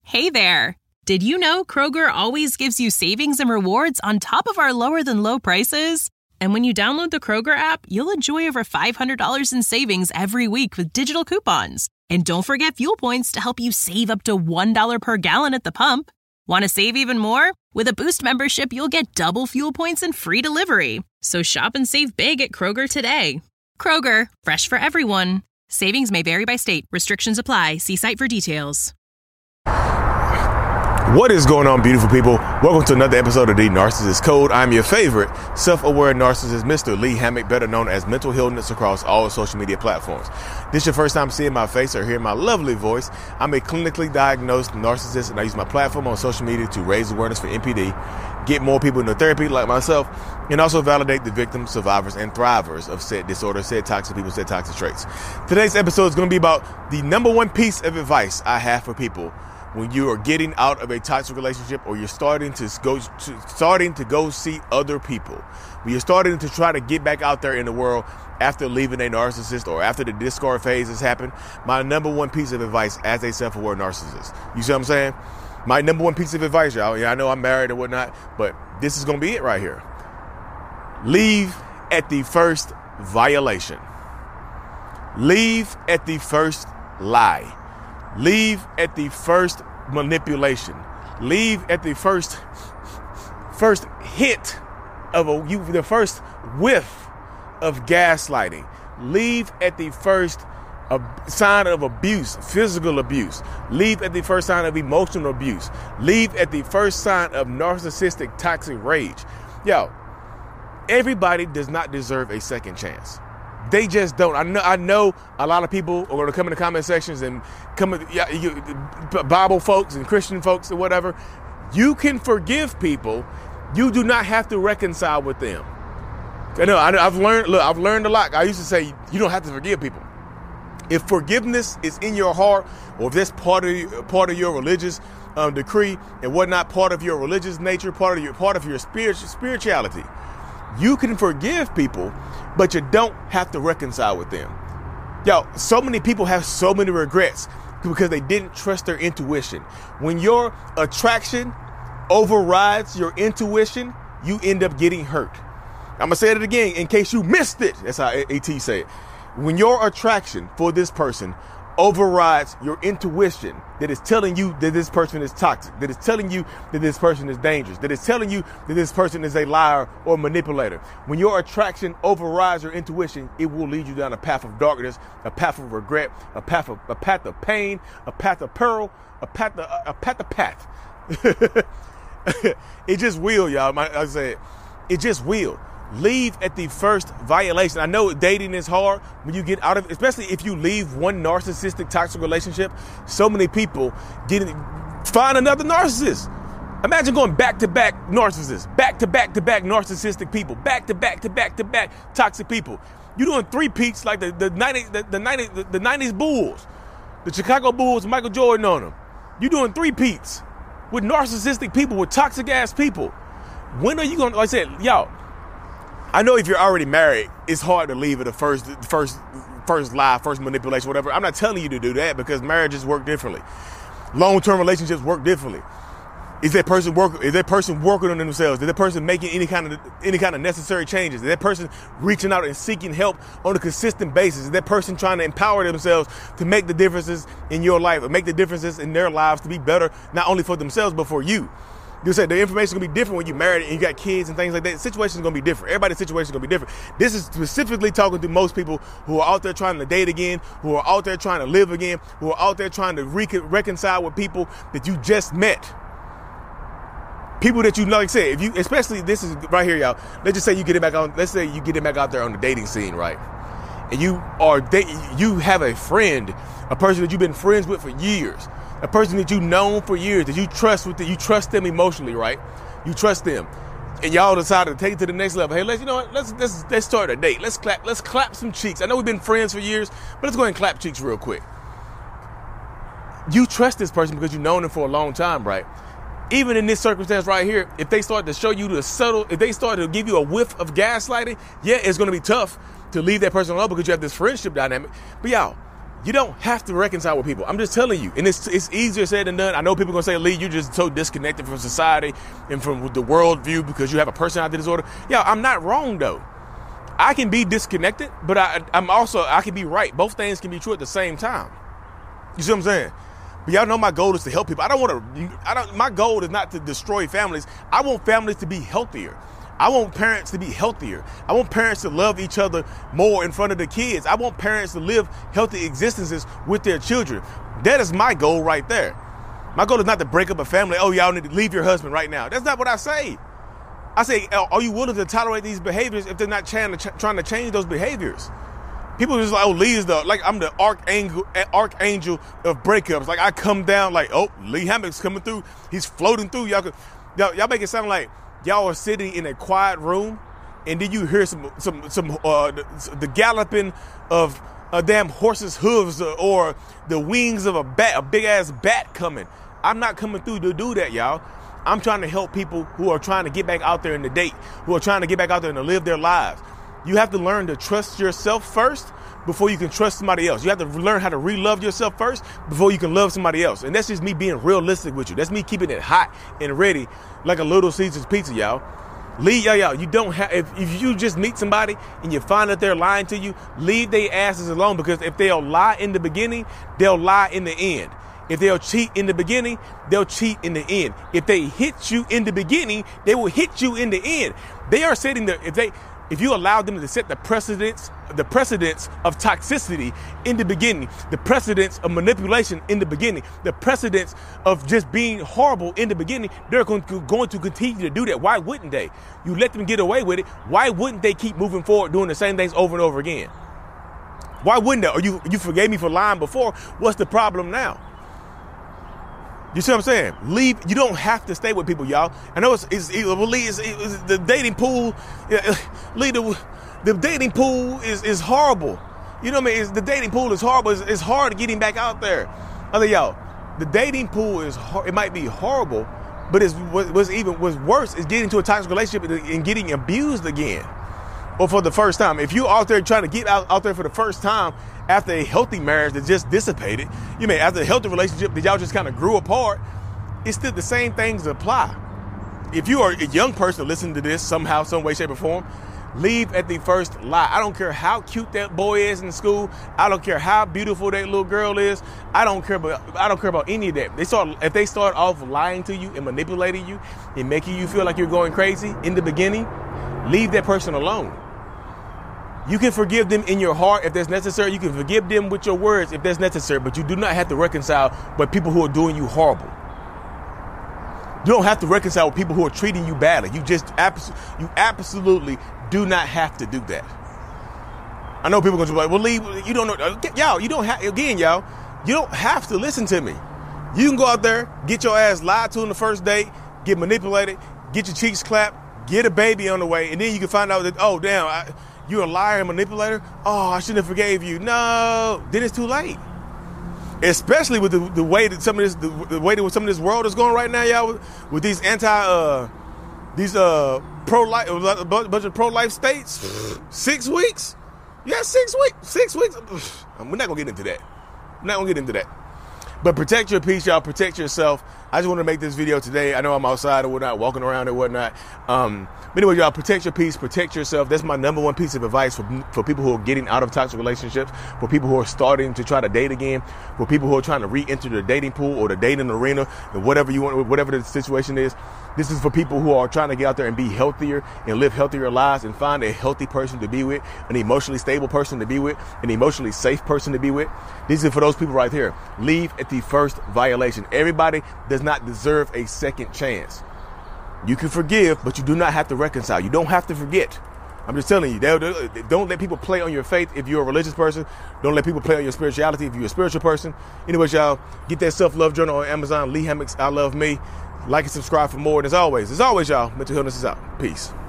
Hey there! Did you know Kroger always gives you savings and rewards on top of our lower-than-low prices? And when you download the Kroger app, you'll enjoy over $500 in savings every week with digital coupons. And don't forget fuel points to help you save up to $1 per gallon at the pump. Want to save even more? With a Boost membership, you'll get double fuel points and free delivery. So shop and save big at Kroger today. Kroger, fresh for everyone. Savings may vary by state. Restrictions apply. See site for details. What is going on, beautiful people? Welcome to another episode of The Narcissist Code. I'm your favorite self-aware narcissist, Mr. Lee Hammock, better known as Mental Healness across all social media platforms. This is your first time seeing my face or hearing my lovely voice. I'm a clinically diagnosed narcissist, and I use my platform on social media to raise awareness for NPD, get more people into therapy like myself, and also validate the victims, survivors, and thrivers of said disorder, said toxic people, said toxic traits. Today's episode is going to be about the number one piece of advice I have for people when you are getting out of a toxic relationship, or you're starting to go see other people, when you're starting to try to get back out there in the world after leaving a narcissist or after the discard phase has happened. My number one piece of advice as a self-aware narcissist. You see what I'm saying? My number one piece of advice, y'all. Yeah, I know I'm married and whatnot, but this is going to be it right here. Leave at the first violation. Leave at the first lie. Leave at the first manipulation. Leave at the first hit of the first whiff of gaslighting. Leave at the first sign of abuse, physical abuse. Leave at the first sign of emotional abuse. Leave at the first sign of narcissistic toxic rage. Yo, everybody does not deserve a second chance. They just don't. I know a lot of people are going to come in the comment sections and Bible folks and Christian folks or whatever. You can forgive people. You do not have to reconcile with them. I've learned a lot. I used to say you don't have to forgive people. If forgiveness is in your heart, or if that's part of your religious decree and whatnot, part of your religious nature, part of your spirituality, you can forgive people, but you don't have to reconcile with them. Yo, so many people have so many regrets because they didn't trust their intuition. When your attraction overrides your intuition, you end up getting hurt. I'm going to say it again in case you missed it. That's how AT say it. When your attraction for this person overrides your intuition that is telling you that this person is toxic, that is telling you that this person is dangerous, that is telling you that this person is a liar or manipulator. When your attraction overrides your intuition, it will lead you down a path of darkness, a path of regret, a path of pain, a path of peril, a path of It just will, y'all. I said, it just will. Leave at the first violation. I know dating is hard when you get out of it, especially if you leave one narcissistic toxic relationship. So many people find another narcissist. Imagine going back-to-back narcissists, back-to-back-to-back narcissistic people, back-to-back-to-back-to-back toxic people. You're doing three peaks like the 90s Bulls, the Chicago Bulls, Michael Jordan on them. You're doing three peaks with narcissistic people, with toxic ass people. When are you going to, like I said, y'all, I know if you're already married, it's hard to leave at the first lie, first manipulation, whatever. I'm not telling you to do that because marriages work differently. Long-term relationships work differently. Is that person working on themselves? Is that person making any kind of necessary changes? Is that person reaching out and seeking help on a consistent basis? Is that person trying to empower themselves to make the differences in your life or make the differences in their lives to be better, not only for themselves, but for you? You said the information is going to be different when you're married and you got kids and things like that. The situation is going to be different. Everybody's situation is going to be different. This is specifically talking to most people who are out there trying to date again, who are out there trying to live again, who are out there trying to reconcile with people that you just met. People that you, like I said, if you, especially this is right here, y'all. Let's just say you get it back on. Let's say you get it back out there on the dating scene, right? And you have a friend, a person that you've been friends with for years. A person that you've known for years, that you trust you trust them emotionally, right? You trust them. And y'all decided to take it to the next level. Hey, let's start a date. Let's clap some cheeks. I know we've been friends for years, but let's go ahead and clap cheeks real quick. You trust this person because you've known them for a long time, right? Even in this circumstance right here, if they start to show you if they start to give you a whiff of gaslighting, yeah, it's going to be tough to leave that person alone because you have this friendship dynamic. But y'all, You don't have to reconcile with people. I'm just telling you. And it's easier said than done. I know people are going to say, Lee, you're just so disconnected from society and from the world view because you have a personality disorder. Yeah, I'm not wrong, though. I can be disconnected, but I can be right. Both things can be true at the same time. You see what I'm saying? But y'all know my goal is to help people. My goal is not to destroy families. I want families to be healthier. I want parents to be healthier. I want parents to love each other more in front of the kids. I want parents to live healthy existences with their children. That is my goal right there. My goal is not to break up a family. Oh, y'all need to leave your husband right now. That's not what I say. I say, are you willing to tolerate these behaviors if they're not trying to change those behaviors? People are just like, oh, Lee is I'm the archangel of breakups. Like I come down like, oh, Lee Hammock's coming through. He's floating through. Y'all make it sound like y'all are sitting in a quiet room, and then you hear the galloping of a damn horse's hooves or the wings of a big ass bat coming. I'm not coming through to do that, y'all. I'm trying to help people who are trying to get back out there and to date, who are trying to get back out there and to live their lives. You have to learn to trust yourself first before you can trust somebody else. You have to learn how to re-love yourself first before you can love somebody else. And that's just me being realistic with you. That's me keeping it hot and ready like a Little Caesars pizza, y'all. Y'all, you don't have, if you just meet somebody and you find that they're lying to you, leave their asses alone, because if they'll lie in the beginning, they'll lie in the end. If they'll cheat in the beginning, they'll cheat in the end. If they hit you in the beginning, they will hit you in the end. They are setting if you allow them to set the precedence of toxicity in the beginning, the precedence of manipulation in the beginning, the precedence of just being horrible in the beginning, they're going to continue to do that. Why wouldn't they? You let them get away with it. Why wouldn't they keep moving forward doing the same things over and over again? Why wouldn't they? Or you forgave me for lying before. What's the problem now? You see what I'm saying? Leave. You don't have to stay with people, y'all. I know it's the dating pool. The dating pool is horrible. You know what I mean? The dating pool is horrible. It's hard getting back out there. Y'all, the dating pool it might be horrible, but what's worse is getting into a toxic relationship and getting abused again, or for the first time. If you're out there trying to get out there for the first time after a healthy marriage that just dissipated, after a healthy relationship that y'all just kind of grew apart, it's still the same things apply. If you are a young person listening to this somehow, some way, shape, or form, leave at the first lie. I don't care how cute that boy is in school. I don't care how beautiful that little girl is. I don't care about any of that. If they start off lying to you and manipulating you and making you feel like you're going crazy in the beginning, leave that person alone. You can forgive them in your heart if that's necessary. You can forgive them with your words if that's necessary, but you do not have to reconcile with people who are doing you horrible. You don't have to reconcile with people who are treating you badly. You absolutely do not have to do that. I know people are going to be like, well, Lee, you don't know. Y'all, you don't have to listen to me. You can go out there, get your ass lied to on the first date, get manipulated, get your cheeks clapped, get a baby on the way, and then you can find out that, oh, damn, you're a liar and manipulator. Oh, I shouldn't have forgave you. No, then it's too late. Especially with the way that some of this world is going right now, y'all, with these pro-life, a bunch of pro-life states. 6 weeks? Yeah, 6 weeks. 6 weeks. We're not gonna get into that. But protect your peace, y'all. Protect yourself. I just want to make this video today. I know I'm outside or whatnot, walking around or whatnot. But anyway, y'all, protect your peace, protect yourself. That's my number one piece of advice for people who are getting out of toxic relationships, for people who are starting to try to date again, for people who are trying to re-enter the dating pool or the dating arena, and whatever you want, whatever the situation is. This is for people who are trying to get out there and be healthier and live healthier lives and find a healthy person to be with, an emotionally stable person to be with, an emotionally safe person to be with. This is for those people right here. Leave at the first violation. Everybody does not deserve a second chance. You can forgive, but you do not have to reconcile. You don't have to forget. I'm just telling you, don't let people play on your faith if you're a religious person. Don't let people play on your spirituality if you're a spiritual person. Anyways, y'all, get that self-love journal on Amazon. Lee Hammock's I Love Me. Like and subscribe for more. And as always, y'all, mental illness is out. Peace.